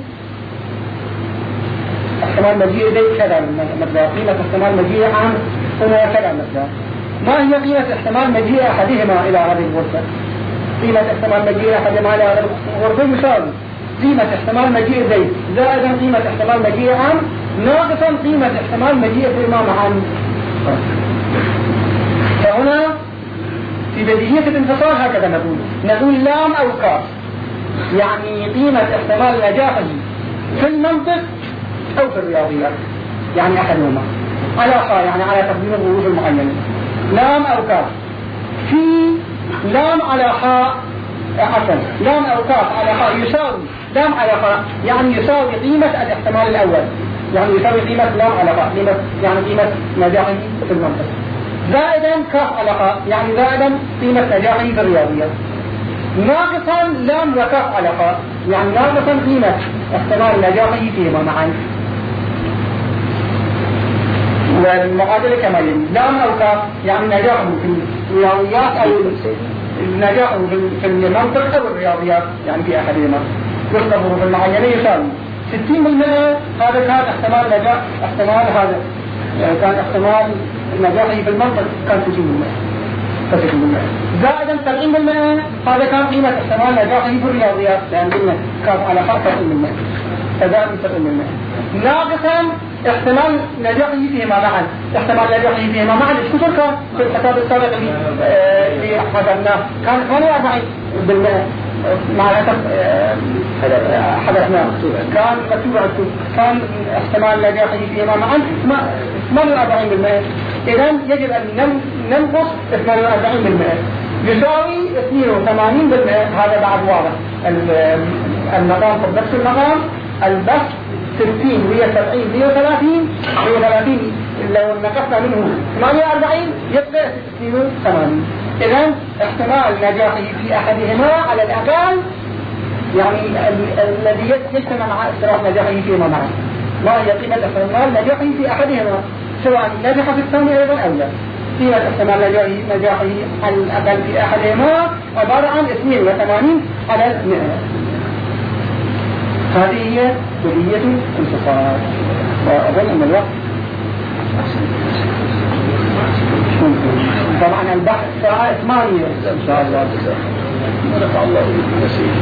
احتمال مجيء زيد كذا مقدار، قيمة احتمال مجيء عام هو كذا مقدار. ما هي قيمة احتمال مجيء أحدهما إلى هذه الغرفة؟ قيمة احتمال مجيء أحدهما إلى هذه الغرفة يساوي قيمة احتمال مجيء زيد زائدا قيمة احتمال مجيء عام ناقصا قيمة احتمال مجيء فيما معا. فهنا في بديهية الانفصال هكذا نقول نقول لام أو كاف يعني قيمة احتمال نجاحه في المنطق أو في الرياضيات يعني أحدهما على خاء يعني على تقديم الظروف المعينة لام أو كاف في لام على خاء حسن لام أو كاف على خاء يساوي لام على خاء يعني يساوي قيمة الاحتمال الأول يعني يساوي قيمة لام على خاء قيمة يعني قيمة نجاحه في المنطق زائدا كاف على خاء يعني زائدا قيمة نجاحه في الرياضيات ناقصا لام وكاف على خاء يعني ناقصا قيمة احتمال نجاحه فيهما معا والمعادلة كما يلي لام أو كاف يعني نجاحه في الرياضيات أو نجاحه في المنطق أو الرياضيات يعني في أحدهما وفق الظروف المعينة يساوي ستين بالمئة هذا كان احتمال نجاح احتمال هذا كان احتمال نجاحه في المنطق كان ستين بالمئة ستين بالمئة زائدا سبعين بالمئة هذا كان قيمة احتمال نجاحه في الرياضيات لأن قلنا كان على خط سبعين بالمئة فزائد سبعين بالمئة ناقصا احتمال نجاحه فيهما معا احتمال نجاحه فيهما معا ايش كثر كان في الحساب السابق اللي اللي حسبناه كان ثمانية وأربعين بالمئة مع الأسف حدثناه كان مكتوب عندكم كان احتمال نجاحه فيهما معا ثمانية وأربعين بالمئة إذا يجب أن ننقص ثمانية وأربعين بالمئة يساوي اثنين وثمانين بالمئة هذا بعد واضح المقام في نفس المقام البث ستين مئة وسبعين مئة وثلاثين مئة وثلاثين لو نقصنا منه ثمانية وأربعين يبقى اثنين وثمانين إذن احتمال نجاحه في أحدهما على الأقل يعني الذي يجتمع مع اختلاف نجاحه فيما معه ما هي قيمة احتمال نجاحه في أحدهما سواء نجح في الثاني أيضا أو لا قيمة احتمال نجاحه على الأقل في أحدهما عبارة عن اثنين وثمانين على المئة هذه هي بديهية الانفصال وأظن أن الوقت طبعا البحث ساعة ثمانية إن شاء الله ونفع الله بالنسيب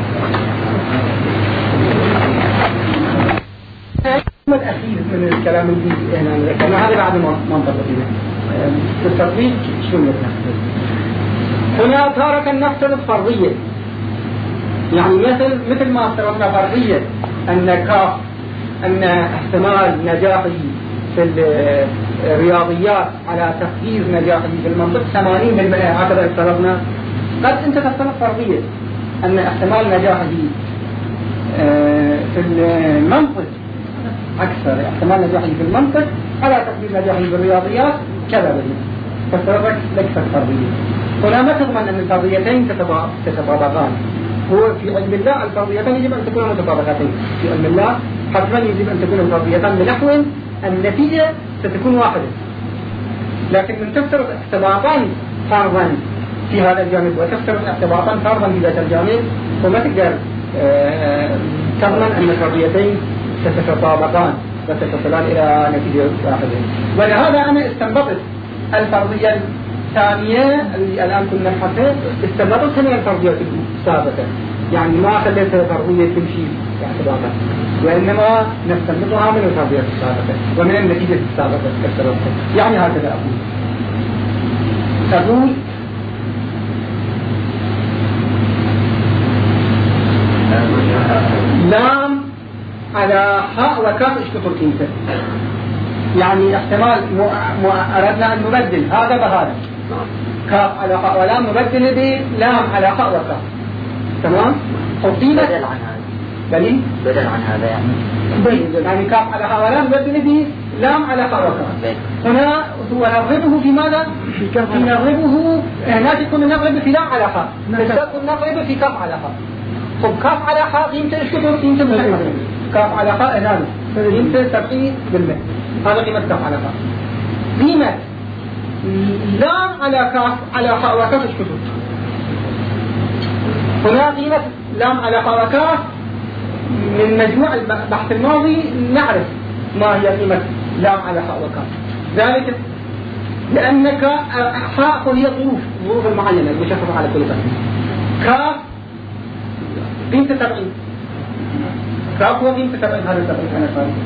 ما الأخير من الكلام اللي هنا ذكرنا هذا بعد ما منطقة في التطبيق شو نحن هنا تارة نفترض فرضية يعني مثل مثل ما افترضنا فرضية أن كاف أن احتمال نجاحه في الرياضيات على تقدير نجاحه في المنطق ثمانين بالمئة هكذا افترضنا قد أنت تفترض فرضية أن احتمال نجاحه في المنطق أكثر احتمال نجاحه في المنطق على تقدير نجاحه في الرياضيات كذا به فافترضت ليست فرضية هنا ما تضمن أن الفرضيتين تتطابقان هو في علم الله الفرضيتان يجب أن تكون متطابقتين في علم الله حتما يجب أن تكون الفرضيتان بنحو النتيجة ستكون واحدة لكن من تفترض احتماطان فرضا في هذا الجانب وتفترض احتماطان فرضا في ذات الجانب وما تقدر تضمن أن الفرضيتين ستتطابقان وستصلان إلى نتيجة واحدة ولهذا أنا استنبطت الفرضية الثانية اللي الآن كنا نحفظها استنبطت من الفرضيات السابقة يعني ما خليت فرضية تمشي باعتبارها وإنما نستنبطها من الفرضيات السابقة ومن النتيجة السابقة كالترتب يعني هكذا أقول تقول لام على حاء وكاف ايش كثر قيمته يعني احتمال م... أردنا أن نبدل هذا بهذا كاف على حاء ولام نبدل بلام على حاء وكاف تمام؟ بدل عن هذا بلي؟ بدل عن هذا يعني بدل يعني كاف على حاء ولام نبدل بلام على حاء وكاف هنا ونضربه في ماذا؟ في نضربه هناك يكون نضرب في لام على حاء تكون نضرب في كاف على حاء خب كاف على حاء قيمته ايش كثر قيمته مسمى كاف على حاء هنا قيمته سبعين بالمئة هذا قيمة كاف على حاء قيمة لام على كاف على حاء وكاف ايش كثر هنا قيمة لام على حاء وكاف من مجموع البحث الماضي نعرف ما هي قيمة لام على حاء وكاف ذلك لأنك حاء هي ظروف ظروف المعينة المشخصة على كل قسم كاف قيمة سبعين كاف هو قيمة سبعين هذا سبعين أنا فاهم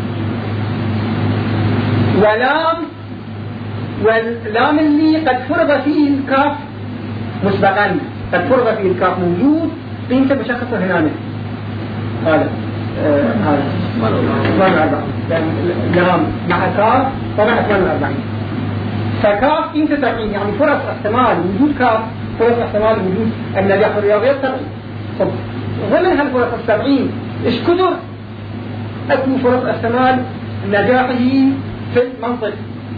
ولام واللام اللي قد فرض فيه الكاف مسبقا قد فرض فيه الكاف موجود قيمته بشخص هنا هذا آه هذا ثمانية وأربعين لام مع كاف طبعا ثمانية وأربعين فكاف قيمته سبعين يعني فرص احتمال وجود كاف فرص احتمال وجود النجاح في الرياضيات سبعين. طب ضمن هالفرص السبعين ايش كثر اكو فرص احتمال نجاحه في المنطق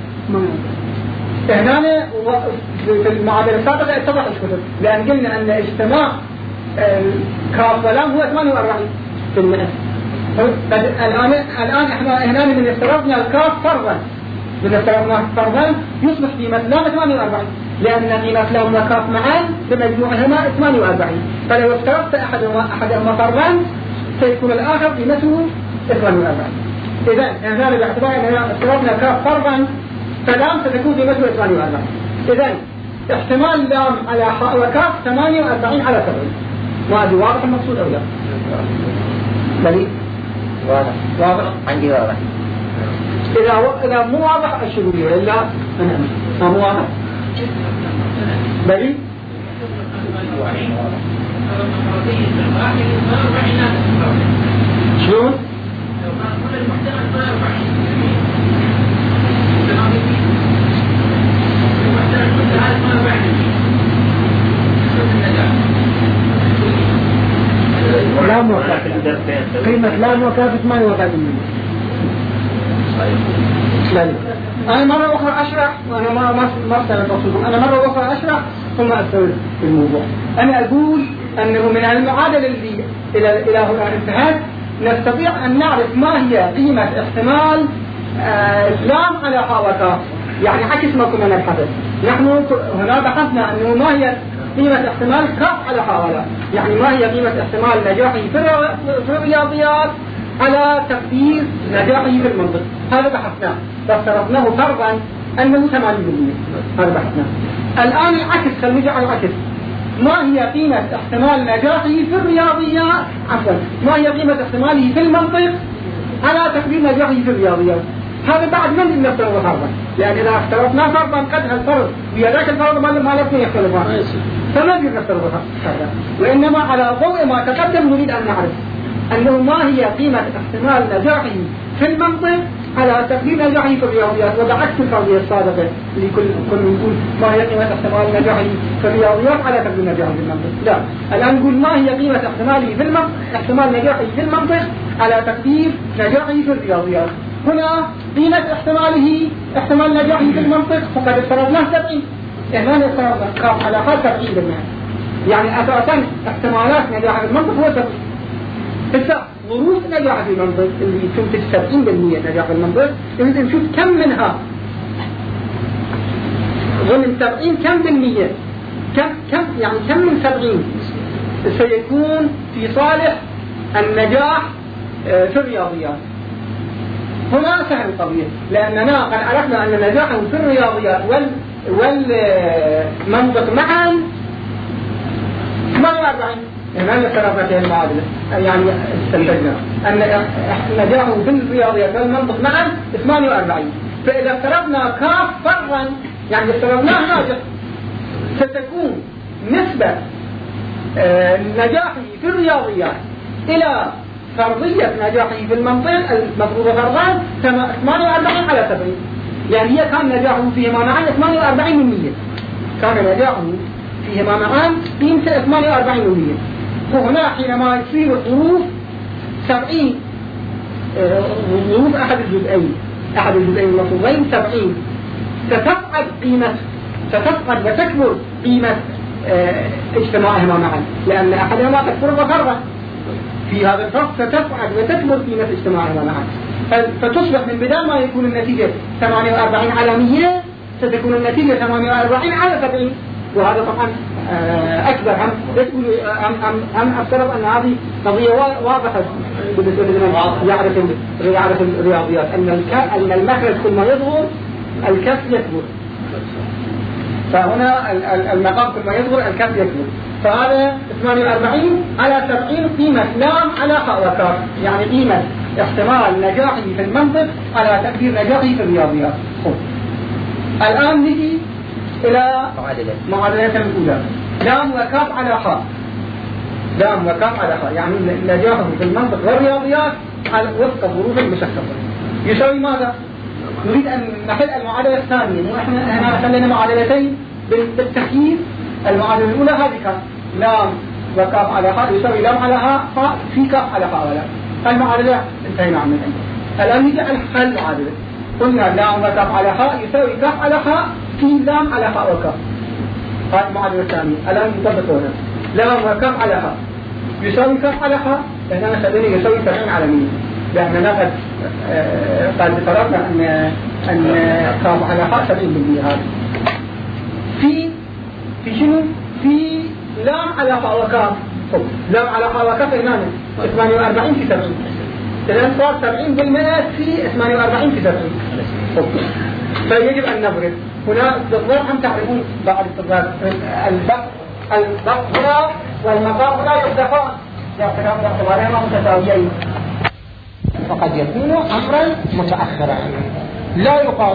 هنا في المعادلة السابقة اتضح ايش كثر لان قلنا ان اجتماع كاف ولام هو ثمانية وأربعين في المئة. الان الان احنا هنا من افترضنا الكاف فرضا من افترضنا فرضا يصبح قيمة لام ثمانية وأربعين لان قيمة لام وكاف معا بمجموعهما ثمانية وأربعين فلو افترضت احدهما احدهما فرضا سيكون الاخر قيمته ثمانية وأربعين. اذا هنا باعتبار اننا افترضنا كاف فرضا فلام ستكون قيمته ثمانية وأربعين. اذا احتمال لام على حاء وكاف ثمانية وأربعين على سبعين. ما ادري واضح المقصود او لا؟ بلي واضح واضح عندي واضح. اذا و... اذا مو واضح اشيروا لي والا ما مو واضح بلي شلون؟ لا موقف قيمة لا موقف ما يوقف منه. أنا مرة أخرى أشرح وأنا ما ما ما استوعبت أنا مرة أخرى أشرح ثم أستوعب الموضوع. أنا أقول أنه من المعادلة اللي إلى إلى هنا انتهت نستطيع أن نعرف ما هي قيمة احتمال لام على حاء وكاف يعني عكس ما كنا نبحث. نحن هنا بحثنا أنه ما هي قيمة احتمال كاف على حاء ولا يعني ما هي قيمة احتمال نجاحي في الرياضيات على تقدير نجاحه في المنطق. هذا بحثناه فافترضناه فرضا أنه ثمانين بالمئة. هذا بحثناه. الآن العكس خلينا نرجع على العكس. ما هي قيمة احتمال نجاحه في الرياضيات عفوا ما هي قيمة احتماله في المنطق على تقدير نجاحه في الرياضيات. هذا بعد من نفترض فرضا لأن إذا افترضنا فرضا قد هالفرض ويا ذاك الفرض ما ما لازم يختلفان فما نقدر نفترض فرضا وإنما على ضوء ما تقدم نريد أن نعرف أنه ما هي قيمة احتمال نجاحه في المنطق على تقدير نجاحه في الرياضيات وبعكس الفرضية السابقة اللي كل كل نقول ما هي قيمة احتمال نجاحه في الرياضيات على تقدير نجاحه في المنطق. لا الآن نقول ما هي قيمة احتماله في المنطق احتمال نجاحه في المنطق على تقدير نجاحه في الرياضيات. هنا قيمة احتماله احتمال نجاحه في المنطق فقد افترضناه سبعين. هنا افترضنا كاف على حال سبعين بالمئة يعني أساسا احتمالات نجاحه في المنطق هو سبعين. هسه ظروف نجاح في المنطق اللي تنتج سبعين بالمئة نجاح في المنطق نريد نشوف كم منها ضمن سبعين كم بالمئة كم كم يعني كم من سبعين سيكون في صالح النجاح في الرياضيات. هنا سهل القضية لأننا قد عرفنا أن نجاحه في الرياضيات وال والمنطق معا ثمانية وأربعين. هنا افترضنا في المعادلة يعني استنتجنا أن نجاحه في الرياضيات والمنطق معا ثمانية وأربعين. فإذا افترضنا كاف فرضا يعني افترضناه ناجح ستكون نسبة نجاحه في الرياضيات إلى فرضية نجاحه في المنطق المفروضة فرضان ثمانية وأربعين على سبعين يعني هي كان نجاحه فيهما معا ثمانية وأربعين بالمئة كان نجاحه فيهما معا قيمته ثمانية وأربعين بالمئة. وهنا حينما يصير الظروف سبعين ظروف أحد الجزئين أحد الجزئين المفروضين سبعين ستفقد قيمة ستفقد وتكبر قيمة اجتماعهما معا لأن أحدهما قد فرض فرضا في هذا الفرق ستفقد وتكبر قيمة اجتماعهما معا فتصبح من بدل ما يكون النتيجة ثمانية وأربعين على مئة ستكون النتيجة ثمانية وأربعين على سبعين. وهذا طبعا أكبر هم هم هم هم أفترض أن هذه قضية واضحة بالنسبة لمن يعرف يعرف الرياضيات أن أن المخرج كل ما يصغر الكف يكبر فهنا المقام كل ما يصغر الكف يكبر فهذا ثمانية وأربعين على سبعين قيمة لام على حاء وكاف يعني قيمة احتمال نجاحه في المنطق على تقدير نجاحه في الرياضيات. الآن نجي إلى معادلة الأولى. لام وكاف على حاء، لام وكاف على حاء، يعني نجاحه في المنطق والرياضيات على وفق الظروف المشخصة يساوي ماذا؟ نريد أن نحل المعادلة الثانية، ونحن هنا حلينا معادلتين بالتخيير. المعادلة الأولى هذه كانت لام وكاف على حاء يساوي لام على حاء في كاف على حاء، ولا المعادلة انتهينا عنها. الآن نجي على حل المعادلة، قلنا لام وكاف على حاء يساوي كاف على حاء في لام على حاء وكاف، هذه المعادلة الثانية. الآن نطبقها، لام وكاف على حاء يساوي كاف على حاء، لأننا خلينا يساوي سبعين على مية، لأننا قد قد فرضنا أن أن كاف على حاء سبعين بالمية. هذا في في شنو؟ في لام على حاء وكاف، لام على حاء وكاف هنا ثمانية وأربعين في سبعين، إذا صار سبعين بالمئة في ثمانية وأربعين في سبعين. فيجب أن نبرد هنا بالضبط. هم تعرفون بعض الضبط الضبط هنا والمقام هنا يختلفان، يعتبران متساويين، فقد يكون أمرا متأخرا لا يقال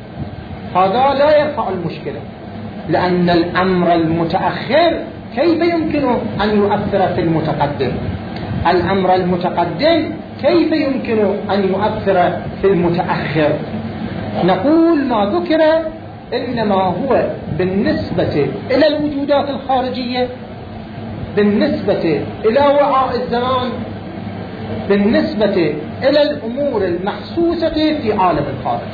هذا لا يرفع المشكلة، لأن الأمر المتأخر كيف يمكن أن يؤثر في المتقدم؟ الأمر المتقدم كيف يمكن أن يؤثر في المتأخر؟ نقول ما ذكر إنما هو بالنسبة إلى الوجودات الخارجية، بالنسبة إلى وعاء الزمان، بالنسبة إلى الأمور المحسوسة في عالم الخارج.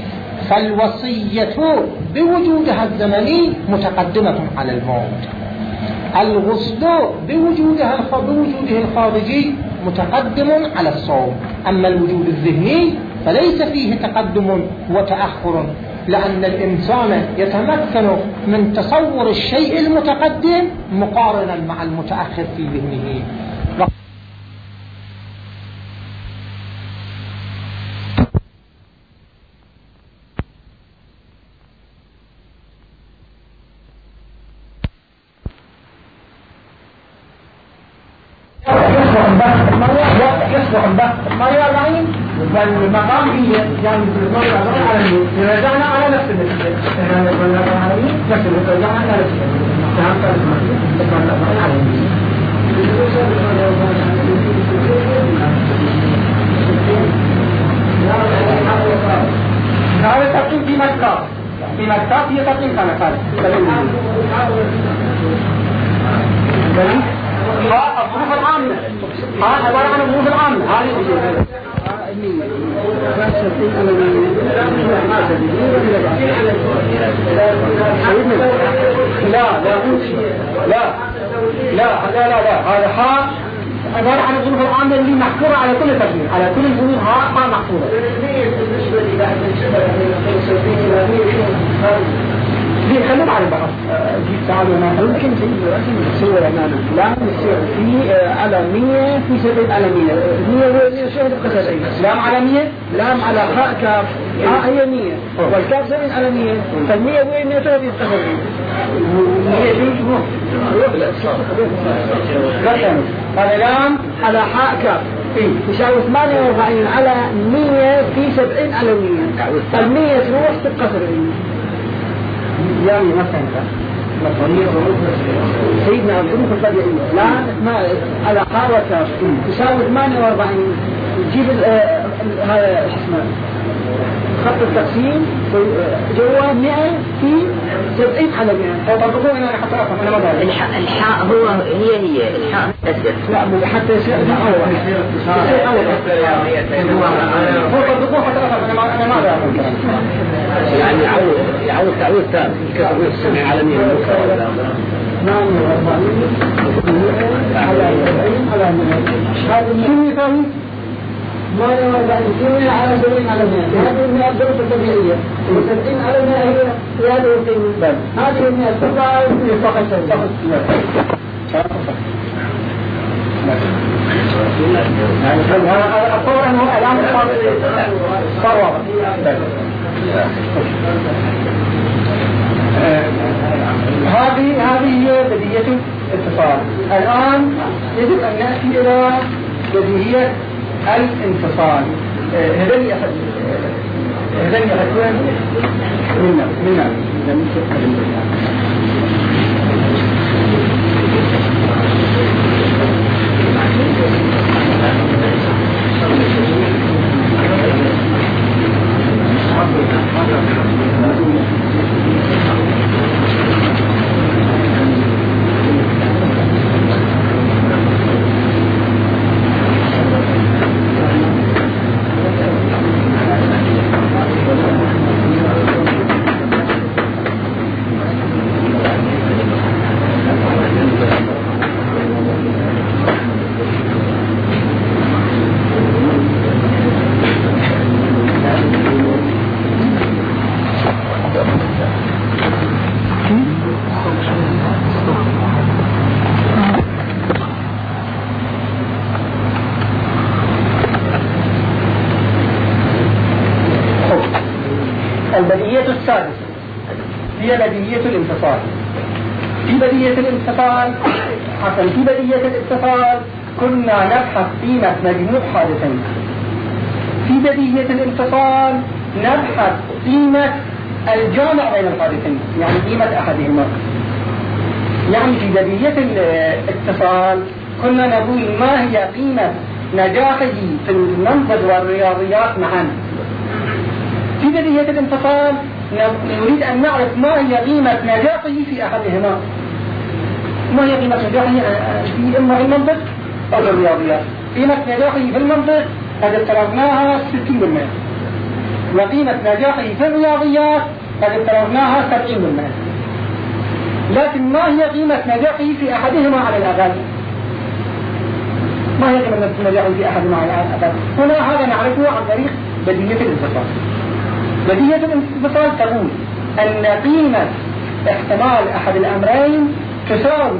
فالوصية بوجودها الزمني متقدمة على الموت، الغسل بوجودها بوجوده الخارجي متقدم على الصوم. أما الوجود الذهني فليس فيه تقدم وتأخر، لأن الإنسان يتمكن من تصور الشيء المتقدم مقارنا مع المتأخر في ذهنه. يصبح البحث ثمانية وأربعين والمقام هي جانب ثمانية وأربعين على المية، رجعنا على نفس النتيجة، نفس النتيجة رجعنا على نفس النتيجة. هذا تقييم في مكة، في مكة هي تقييم كان خالد ها الظروف العامة، ها عبارة عن الظروف العامة. هذه لا لا لا لا لا لا لا هذا ها عبارة عن الظروف العامة اللي محفورة على كل تقدير، على كل الظروف ها ها محفورة. دي خلونا على بعض جيب تعالوا ما ممكن تصور أمامنا لا نصير في علامية في سبب علامية مية ومية شهر بقصرين لام علامية لام على خاء كاف ها هي مية والكاف سبب علامية فالمية ومية شهر بقصرين مية شهر هذا لام على حاء كاف يساوي ثمانية وأربعين على مية في سبعين علامية، المية تروح تتقصرين يعني مثلا سيدنا الظروف الطبيعية لا ما على قاوة تساوي ثمانية وأربعين تجيب هذا اسمه خط التقسيم جوا مئة في سبعين على مئة. طبقوا هنا حتى أفهم أنا ما بعرف. الحاء الحاء هو هي هي الحاء تسير. لا حتى يصير أول. يصير أول. هو طبقوا حتى أفهم أنا ما أنا ما بعرف. يعني يعود يعود تعود ثاني كتابين السمع عالميا. نعم على على هذا شو يفهم؟ ما يوضع الجميع على سبعين على مئة. هذه من الظروف الطبيعية وسبعين على مئة هي هذه القيمة. هذه من السبعة فقط فقط أتصور أنه الآن صار واضح. هذه هذه هي بديهية الاتصال. الآن يجب أن نأتي إلى بديهية الانفصال. هذين أحد هذين أحدون منا منا البديهية السادسة هي بديهية الانفصال. في بديهية الانفصال حسن في بديهية الاتصال كنا نبحث قيمة مجموع حادثين. في بديهية الانفصال نبحث قيمة الجامع بين الحادثين، يعني قيمة أحدهما. يعني في بديهية الاتصال كنا نقول ما هي قيمة نجاحه في المنطق والرياضيات معا. في بديهية الانفصال نريد أن نعرف ما هي قيمة نجاحه في أحدهما، ما هي قيمة نجاحه في إما المنطق أو الرياضيات. قيمة نجاحه في المنطق قد افترضناها ستين بالمئة، وقيمة نجاحه في الرياضيات قد افترضناها سبعين بالمئة. لكن ما هي قيمة نجاحه في أحدهما على الأقل؟ ما هي قيمة نجاحه في أحدهما على الأقل؟ هنا هذا نعرفه عن طريق بديهية الانفصال. بديهية الانفصال تقول أن قيمة احتمال أحد الأمرين تساوي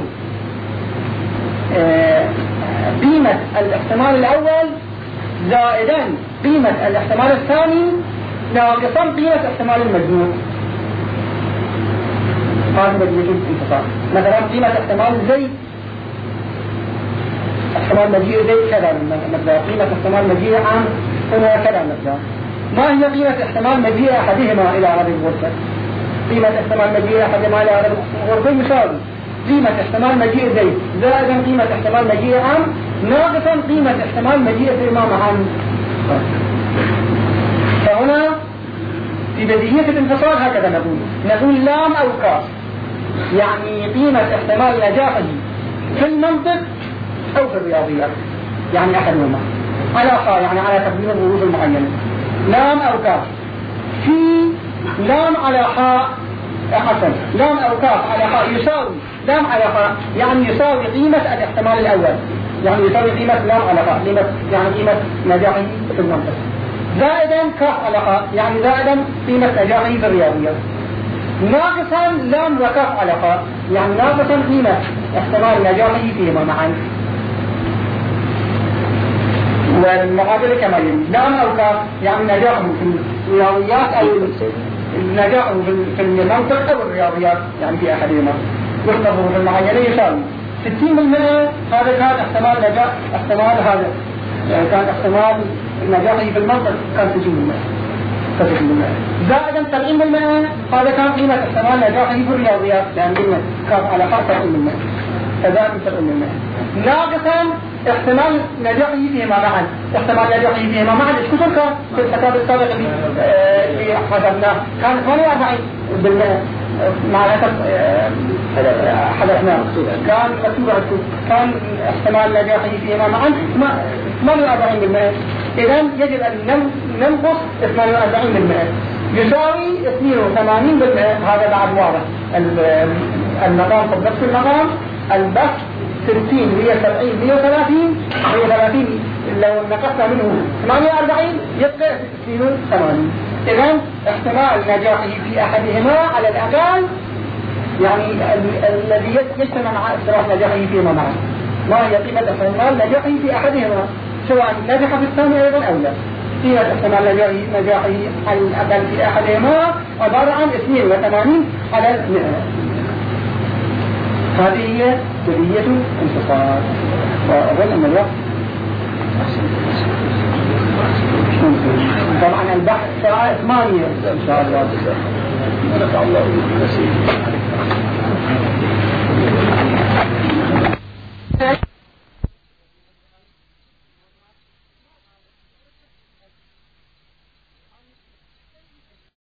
قيمة الاحتمال الأول زائدا قيمة الاحتمال الثاني ناقصا قيمة احتمال المجموع. هذه بديهية الانفصال. مثلا قيمة احتمال زيد، احتمال مجيء زيد كذا مقدار، قيمة احتمال مجيء عام هنا كذا مقدار. ما هي قيمة احتمال مجيء أحدهما إلى عدد الغرفة؟ قيمة احتمال مجيء أحدهما إلى عدد الغرفة يساوي قيمة احتمال مجيء زيد زائدا قيمة احتمال مجيء عام ناقصا قيمة احتمال مجيء الإمام عام. فهنا في بديهية الانفصال هكذا نقول نقول لام أو كاف، يعني قيمة احتمال نجاحه في المنطق أو في الرياضيات، يعني أحدهما على خاء، يعني على تقديم الظروف المعينة. لام أو كاف. في لام على خاء حسن، لام أو كاف على خاء يساوي لام على خاء، يعني يساوي قيمة الاحتمال الأول، يعني يساوي قيمة لام على خاء، قيمة يعني قيمة نجاحه في المنطق، زائدا كاف على خاء، يعني زائدا قيمة نجاحه في الرياضيات، ناقصا لام وكاف على خاء، يعني ناقصا قيمة احتمال نجاحه فيهما معا. والمقابل كما يلي لام أو كاف، يعني نجاحه في الرياضيات أو نجاحه في المنطق أو الرياضيات، يعني في أحدهما وفق الظروف المعينة يساوي ستين بالمئة. هذا كان احتمال نجاح، احتمال هذا كان احتمال نجاحه في المنطق كان ستين بالمئة، زائدا سبعين بالمئة. هذا كان قيمة احتمال نجاحه في الرياضيات، لأن قلنا كاف على خاء سبعين بالمئة، فزائد سبعين بالمئة، ناقصا احتمال نجاحه فيهما معا. احتمال نجاحه فيهما معا ايش كثر كان في الحساب السابق اللي حسبناه؟ كان ثمانية وأربعين بالمئة مع الأسف حدثناه، كان مكتوب عندكم كان احتمال نجاحه فيهما معا ثمانية وأربعين بالمئة. إذا يجب أن ننقص ثمانية وأربعين بالمئة يساوي اثنين وثمانين بالمئة. هذا بعد واضح المقام في نفس المقام البث ستين مئة وسبعين مئة وثلاثين مئة وثلاثين، لو نقصنا منه ثمانية وأربعين يبقى ستين وثمانين. إذن احتمال نجاحه في أحدهما على الأقل، يعني الذي يجتمع مع افتراض نجاحه فيهما معا، ما هي قيمة احتمال نجاحه في أحدهما سواء نجح في الثاني أيضا أو لا. قيمة احتمال نجاحه على الأقل في أحدهما عبارة عن اثنين وثمانين على المئة. هذه هي بديهية الانفصال. وأظن أن الوقت طبعا البحث ساعة ثمانية إن شاء الله.